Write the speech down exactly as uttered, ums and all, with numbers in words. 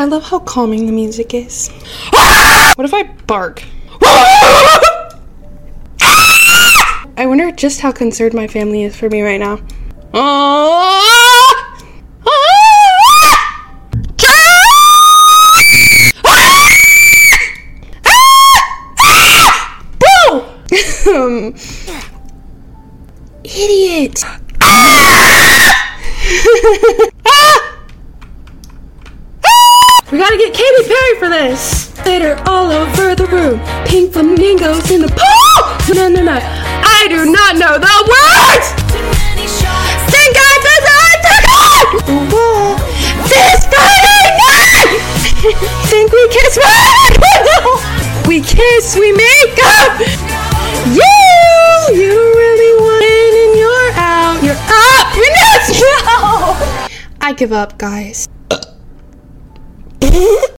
I love how calming the music is. What if I bark? I wonder just how concerned my family is for me right now. Um, idiot. We gotta get Katy Perry for this. Later all over the room. Pink flamingos in the pool. No, no, no. I do not know the words. Thank God this is God. This Friday night. Think we kiss? We kiss, we make up. You, you really want in and you're out. You're up. No. I give up, guys.